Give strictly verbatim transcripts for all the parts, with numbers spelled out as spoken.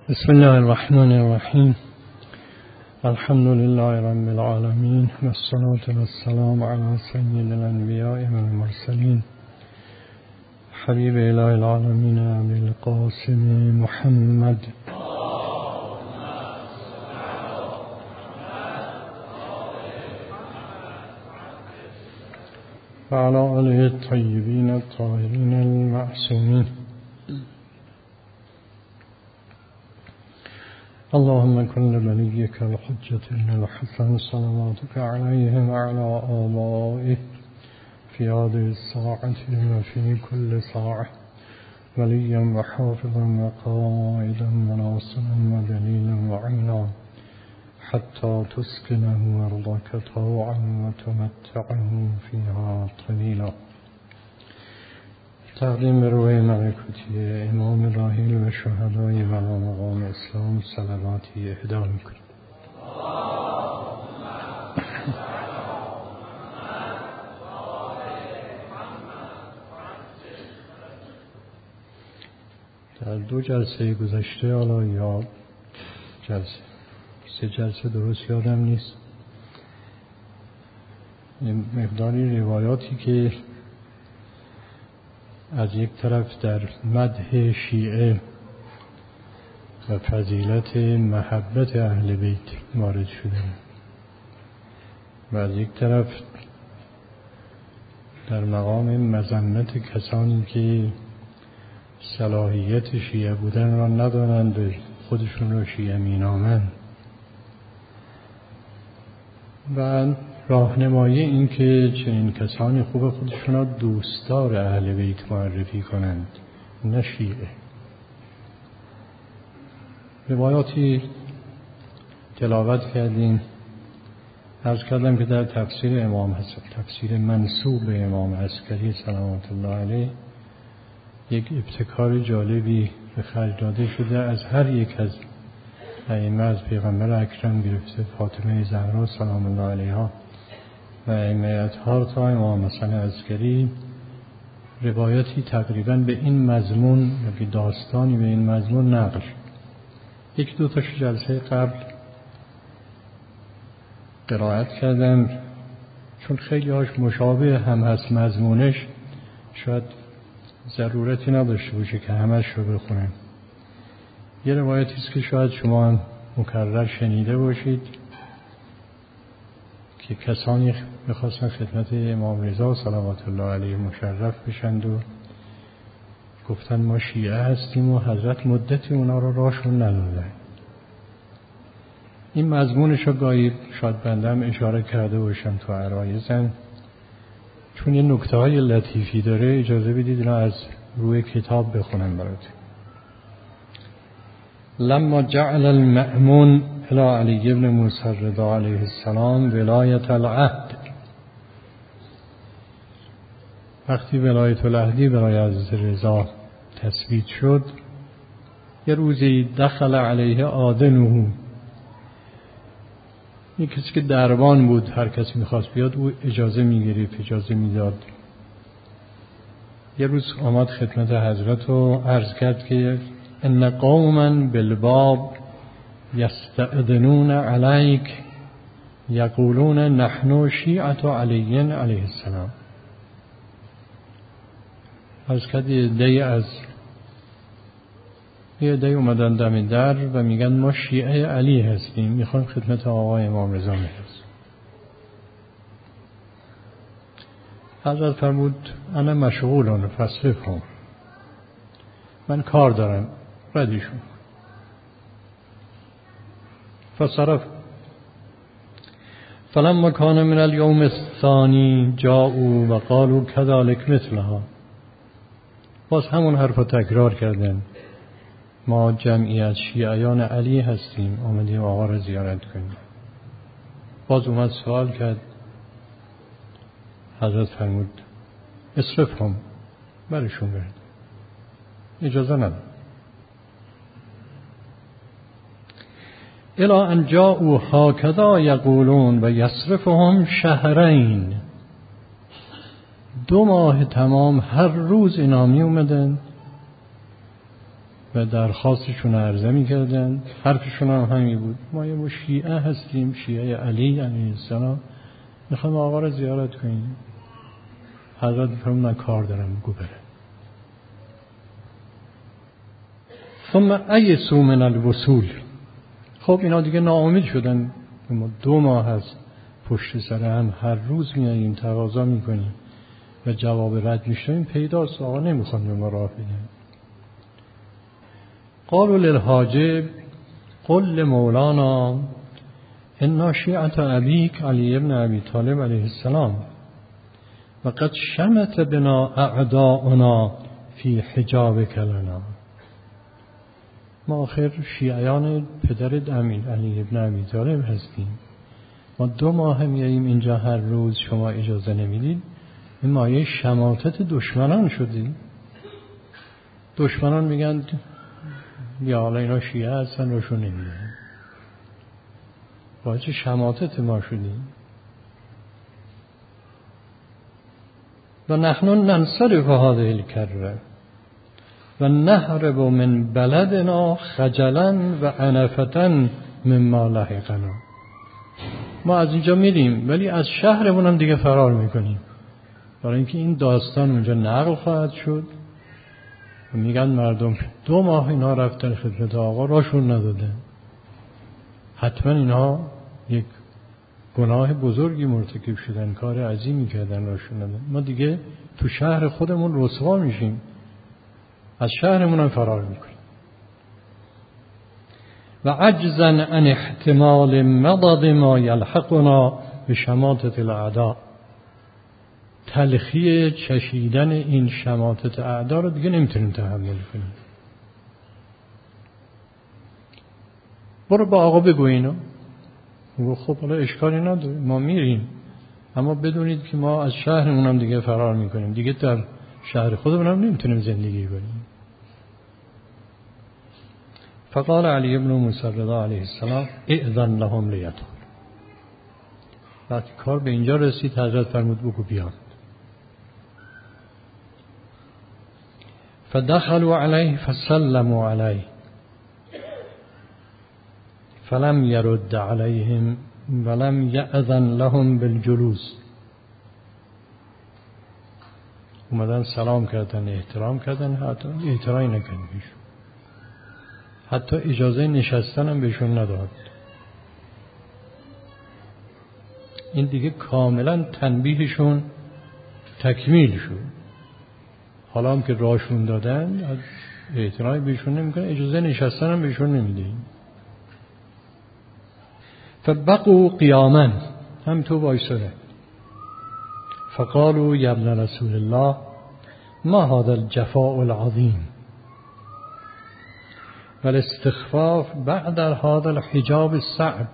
بسم الله الرحمن الرحیم. الحمد لله رب العالمین والصلاة والسلام علی سید الانبیاء والمرسلین حبیب اله العالمین ابی القاسم محمد و علی آله الطیبین الطاهرین المعصومین. اللهم كن لوليك الحجة ابن الحسن صلواتك عليه وعلى آبائه في هذه الساعة وفي كل ساعة وليا وحافظا وقائدا وناصرا ودليلا وعينا حتى تسكنه أرضك طوعا وتمتعه فيها طويلا. تقدیم روح ملکوتی امام راحل و شهدای ولا مقام اسلام صلواتی اهدا میکنیم. در دو جلسه گذشته، حالا یا جلسه سه جلسه درست یادم نیست، مقداری روایاتی که از یک طرف در مدح شیعه و فضیلت محبت اهل بیت وارد شده و از یک طرف در مقام مذمت کسانی که صلاحیت شیعه بودن را ندارند و خودشون را شیعه مینامند و راهنمایی این که چنین کسانی خوب خودشون را دوستدار اهل بیت معرفی کنند، نه شیعه. روایاتی تلاوت کردیم. عرض کردم که در تفسیر امام حسن، تفسیر منسوب به امام عسکری سلامت الله علیه، یک ابتکار جالبی به خرج داده شده. از هر یک از ائمه، از پیغمبر اکرم گرفته فاطمه زهرا سلام الله علیها و ائمه اطهار تا امام حسن عسکری، روایتی تقریبا به این مضمون و به داستانی به این مضمون نقل. یک دو تاش جلسه قبل قرائت کردم، چون خیلی هاش مشابه هم هست مضمونش، شاید ضرورتی نداشته باشه که همش رو بخونم. یه روایتی است که شاید شما هم مکرر شنیده باشید که کسانی می‌خواستن خدمت امام رضا صلوات الله علیه مشرف بشند و گفتن ما شیعه هستیم و حضرت مدتی اونا رو راشون ندادن. این مضمونش رو گاهی شاید بنده هم اشاره کرده باشم تو عرایزم، چون یه نکته های لطیفی داره. اجازه بدید اینا از روی کتاب بخونم براتون. لما جعل المأمون الى علی ابن موسی الرضا علیه السلام ولایت العهد، وقتی ولایت العهدی برای حضرت رضا تثبیت شد، یه روزی دخل علیه آذنه، یک کسی که دربان بود، هر کسی میخواست بیاد او اجازه میگرفت، اجازه میداد. یه روز آمد خدمت حضرت و عرض کرد که ان قوما بالباب یستأذنون علیک یقولون نحن شیعة علی علیه السلام. عرض کرد یه عده‌ای از یه عده‌ای اومدن دم در و میگن ما شیعه علی هستیم، میخوایم خدمت آقای امام رضا برسیم. حضرت فرمود انا مشغولون فاصرفهم، من کار دارم، ردیشون. فصرف. فلما كان من اليوم الثاني جاءوا و قالوا كذلك مثلها، باز همون حرف رو تکرار کردن، ما جمعیت شیعیان علی هستیم، آمدیم آقا را زیارت کنیم. باز اومد سوال کرد، حضرت فرمود اصرفهم، برشون برد، اجازه نداد. الی ان جاءوا هکذا یقولون و یصرفهم شهرین، دو ماه تمام هر روز اینا می اومدن و درخواستشون عرضه می‌کردن. حرفشون هم همین بود: ما یه شیعه هستیم، شیعه علی علیه السلام، میخوایم آقا رو زیارت کنیم. حضرت فرمود من کار دارم، بگو بره. ثم ایسوا من الوصول. خب اینا دیگه ناامید شدن. ما دو ماه هست پشت سر هم هر روز میاییم تقاضا میکنیم و جواب رد میشیم، پیداست آقا نمیخوان به ما راه بدن. قالوا للحاجب قل مولانا ان شیعة ابیک علی ابن ابی طالب علیه السلام و قد شمت بنا اعداؤنا فی حجابک لنا. ما آخر شیعیان پدرت امین علی ابن ابی طالب هستیم. ما دو ماه میاییم اینجا هر روز، شما اجازه نمیدید. این مایه شماتت دشمنان شدیم. دشمنان میگن یا حالا اینا شیعه هستن روشون نمیدن، باید شماتت ما شدیم. و نحن ننصرف هذه الکره و نهرب من بلدنا خجلا و عنفتا مما لحقنا. ما از اینجا میریم ولی از شهرمون هم دیگه فرار میکنیم، برای اینکه این داستان اونجا نقل خواهد شد و میگن مردم دو ماه اینا رفتن خدمت آقا، راشون ندادن. حتما اینا یک گناه بزرگی مرتکب شدن، کار عظیمی کردن، راشون ندادن. ما دیگه تو شهر خودمون رسوا میشیم، از شهرمون هم فرار میکنیم. و عجزا عن احتمال مضض ما یلحقنا بشماتة الاعداء. تلخی چشیدن این شماتت اعدا رو دیگه نمیتونیم تحمل کنیم. برو با آقا بگو اینو. میگو خب حالا اشکالی نداره، ما میریم، اما بدونید که ما از شهرمون هم دیگه فرار میکنیم، دیگه در شهر خودمون هم نمیتونیم زندگی کنیم. فقال علی ابن موسی رضا علیه السلام اذن لهم لیدخلوا. وقتی کار به اینجا رسید حضرت فرمود بگو بیان. فدخلوا علیه فسلموا علیه فلم يرد عليهم ولم يأذن لهم بالجلوس. اومدن سلام کردن، احترام کردن، حتی احترامی نکردن، حتی اجازه نشستن هم بهشون نداد. این دیگه کاملا تنبیهشون تکمیل شد. حالا هم که راشون دادن احترامی بهشون نمیکنن، اجازه نشستن هم بهشون نمیدین. فبقوا قیاما، هم تو وایساده. فقالوا یا ابن رسول الله ما هذا الجفاء العظیم والاستخفاف بعد هذا الحجاب الصعب.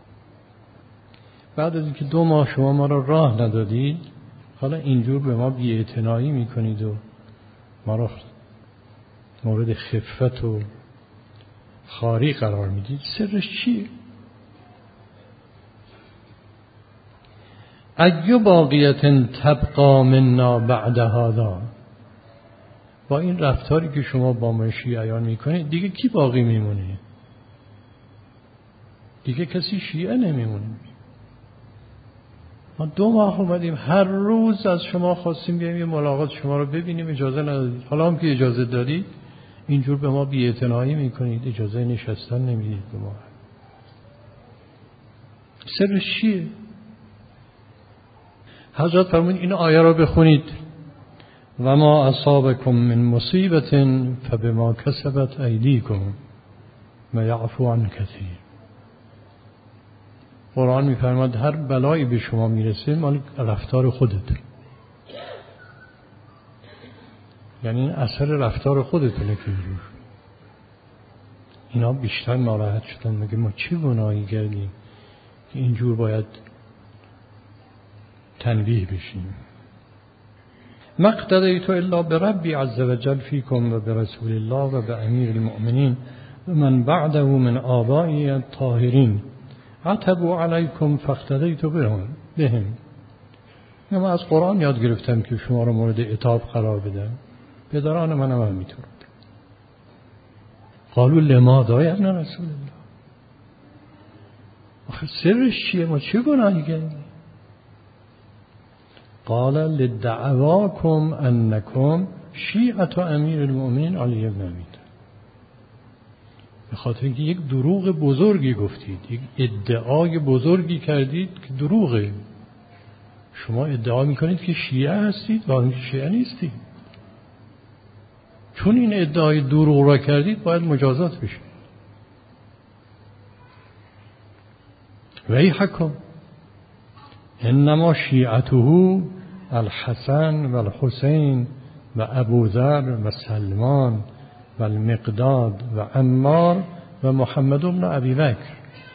بعد از اینکه دو ماه شما ما را راه ندادید، حالا اینجور به ما بی‌اعتنایی میکنید و ما را مورد خفت و خاری قرار میدید. سرش چیه؟ ایو باقیت تبقا منا بعد هذا. با این رفتاری که شما با ما شیعیان میکنید دیگه کی باقی میمونه؟ دیگه کسی شیعه نمیمونه. ما دو ماه اومدیم هر روز از شما خواستیم بیاییم یه ملاقات شما رو ببینیم، اجازه ندادید. حالا هم که اجازه دادید اینجور به ما بی‌اعتنایی میکنید، اجازه نشستن نمیدید به ما. سرش چیه؟ حضرت فرمود این آیه را بخونید: و ما اصابکم من مصیبت فبما کسبت ایدیکم و یعفو عن کثیر. قرآن میفرماد هر بلایی به شما میرسه مال رفتار خودت، یعنی این اثر رفتار خودتونه که روش. اینا بیشتر ناراحت شدن، میگه ما چه گناهی کردیم که اینجور باید تنبیه بشیم. ما اقتدیت الا بربی عز وجل فیکم و برسول الله و بامیر المؤمنین و من بعده من آبائی الطاهرین عتبوا علیکم فاقتدیت بهم بهم. من از قرآن یاد گرفتم که شما رو مورد عتاب قرار بدم، پدران من هم همینطور. قالوا لماذا یا ابن رسول الله؟ آخه سرش چیه؟ ما چه گناهی کردیم؟ قال لدعواکم انکم شیعة امیر المؤمنین علی بن ابی طالب. به خاطر اینکه یک دروغ بزرگی گفتید، یک ادعای بزرگی کردید که دروغه. شما ادعا میکنید که شیعه هستید و اینکه شیعه نیستید. چون این ادعای دروغ را کردید باید مجازات بشید. ویحکم انما شیعته الحسن و الحسین و ابوذر و سلمان و المقداد و عمار و محمد بن ابی بکر.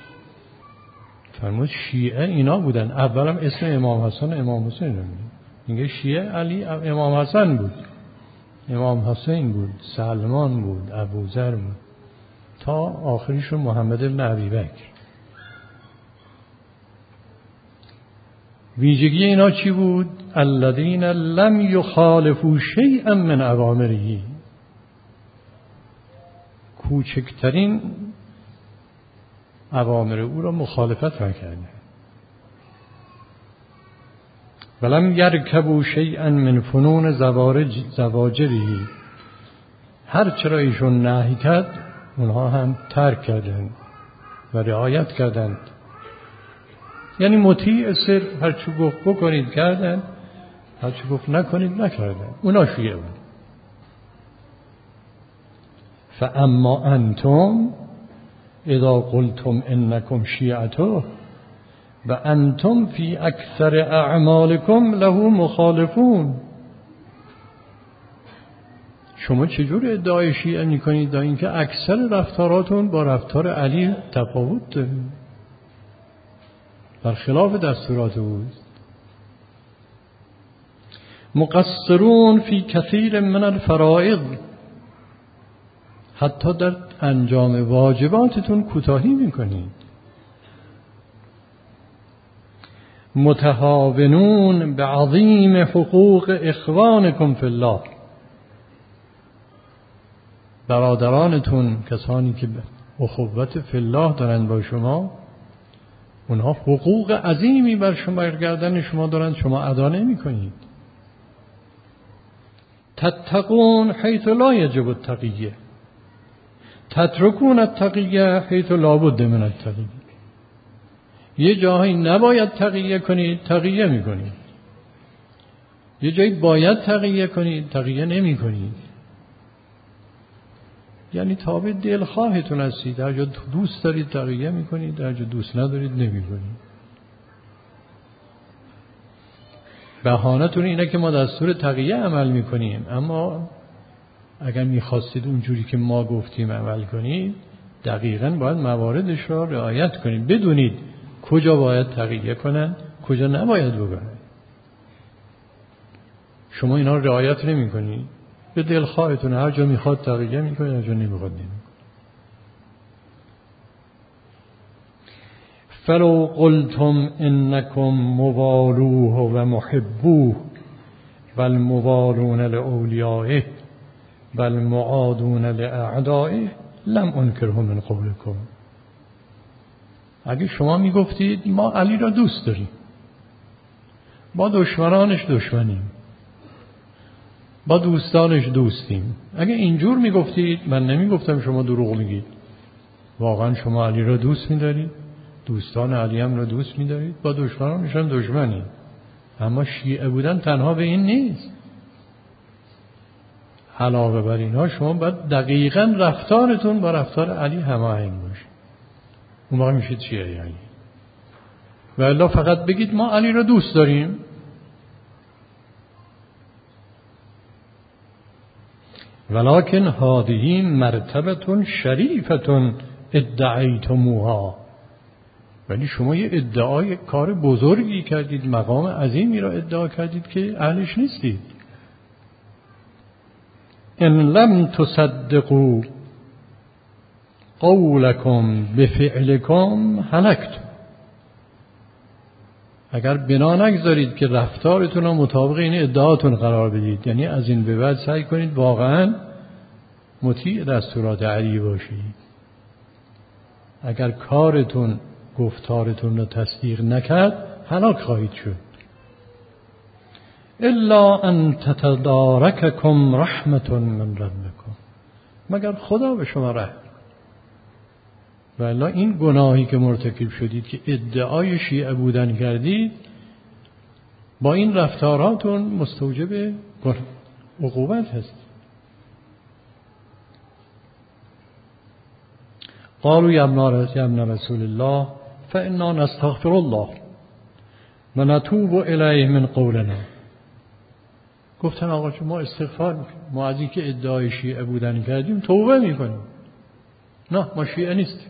فرمود شیعه اینا بودن. اولم اسم امام حسن و امام حسین رو میگه. میگه شیعه علی امام حسن بود، امام حسین بود، سلمان بود، ابوذر بود، تا آخریشون محمد بن ابی بکر. ویژگی اینا چی بود؟ الذین لم یخالفوا شیئا من اوامره. کوچکترین اوامر او را مخالفت نکردند. ولم یرکبوا شیئا من فنون زوارج زواجره. هر چرا ایشون نهی کرد اونها هم ترک کردند و رعایت کردند. یعنی مطیع صرف هر چی گفت بکنید کردند، هر چی گفت نکنید نکردند. اونا شیعه بود. فاما انتم اذا قلتم انکم شیعته و انتم فی اکثر اعمالکم له مخالفون. شما چجور ادعای شیعه میکنید دا اینکه اکثر رفتاراتون با رفتار علی تفاوت داره، برخلاف دستورات او. مقصرون فی کثیر من الفرائض. حتی در انجام واجباتتون کوتاهی میکنید. متهاونون به عظیم حقوق اخوانکم فی الله. برادرانتون، کسانی که اخوت فی الله دارند با شما، اونها حقوق عظیمی بر شما برگردن شما دارند، شما ادا نمی کنید. تتقون حیث لا یجب التقیه، تترکون التقیه حیث لا بد من التقیه. یه جایی نباید تقیه کنید، تقیه می کنید. یه جایی باید تقیه کنید، تقیه نمی کنید. یعنی تابع دلخواهتون هستید. در جا دوست دارید تقیه می کنید، در جا دوست ندارید نمی کنید. بهانه‌تون اینه که ما دستور تقیه عمل می کنیم، اما اگر می خواستید اونجوری که ما گفتیم عمل کنید، دقیقاً باید مواردش را رعایت کنید. بدونید کجا باید تقیه کنن، کجا نباید بکنن. شما اینا رو رعایت نمی کنید، به دلخواهتون هر جا میخواد تقیه میکنید، هر جا نمیخواد نمیکنید. فلو قلتم انکم موالوه و محبوه والموالون لاولیائه والمعادون لاعدائه لم انکره من قولکم. اگه شما میگفتید ما علی را دوست داریم، با دشمنانش دشمنیم، با دوستانش دوستیم، اگه اینجور میگفتید، من نمیگفتم شما دروغ میگید، واقعا شما علی را دوست میدارید، دوستان علی هم را دوست میدارید، با دشمنانش هم دشمنید. اما شیعه بودن تنها به این نیست. علاوه بر اینها شما باید دقیقاً رفتارتون با رفتار علی هماهنگ باشه. اون موقع میشید شیعه علی. و الا فقط بگید ما علی را دوست داریم. ولکن هذه مرتبه شریفه ادعیتموها. ولی شما یه ادعای کار بزرگی کردید، مقام عظیمی را ادعا کردید که اهلش نیستید. ان لم تصدقوا قولکم بفعلکم هلکتم. اگر بنا نگذارید که رفتارتون رو مطابق این ادعاتون قرار بدید، یعنی از این به بعد سعی کنید واقعا مطیع دستورات علی باشید. اگر کارتون گفتارتون رو تصدیق نکرد هلاک خواهید شد. الا ان تتدارککم رحمت من ربکم، مگر خدا به شما رحم. والا این گناهی که مرتکب شدید که ادعای شیعه بودن کردید، با این رفتاراتون مستوجب عقوبت هست. قالوا یا ابن رسول الله فانا نستغفر الله و نتوب الیه من قولنا. گفتن آقا چون ما استغفار میکنیم، ما از این که ادعای شیعه بودن کردیم توبه میکنیم. نه ما شیعه نیستیم.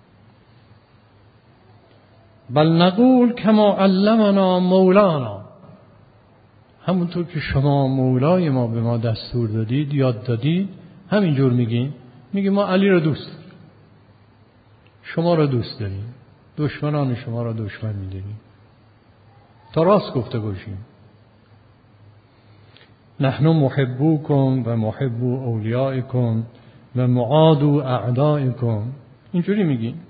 بل نقول کما علمنا مولانا، همونطور که شما مولای ما به ما دستور دادید، یاد دادید، همینجور میگیم. میگیم ما علی را دوست داریم، شما را دوست داریم، دشمنان شما را دشمن میداریم، تا راست گفته باشیم. نحن محبوکم و محبو اولیائکم و معادو اعدائکم، اینجوری میگیم.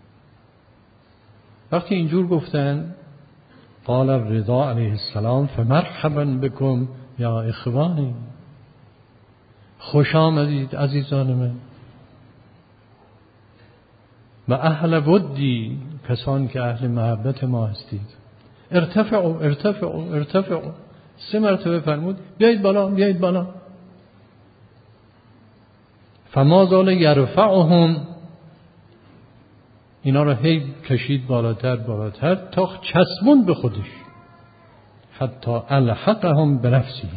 وقتی اینجور گفتن قال الرضا علیه السلام فمرحبا بكم یا اخوانی، خوش آمدید عزیزان من. و اهل ودی، کسان که اهل محبت ما هستید. ارتفعوا ارتفعوا ارتفعوا، سه مرتبه فرمود بیایید بالا بیایید بالا. فما زال یرفعهم، اینا رو هی کشید بالاتر بالاتر تا چسبون به خودش. حتی الحقهم بنفسه.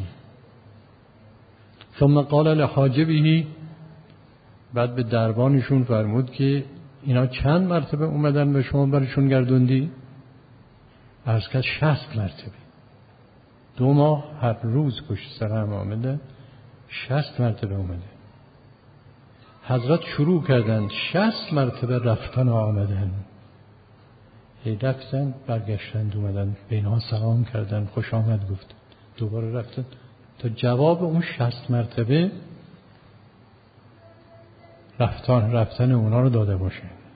ثم قال لحاجبه، بعد به دربانشون فرمود که اینا چند مرتبه اومدن به شما برشون گردوندی؟ عرض کرد شصت مرتبه. دو ماه هر روز پشت سر هم آمده، شصت مرتبه اومده. حضرت شروع کردن شصت مرتبه رفتن و آمدن. هی رفتن برگشتن اومدن، به اینها سلام کردن، خوش آمد گفتن، دوباره رفتن تا جواب اون شصت مرتبه رفتن رفتن اونا رو داده باشه.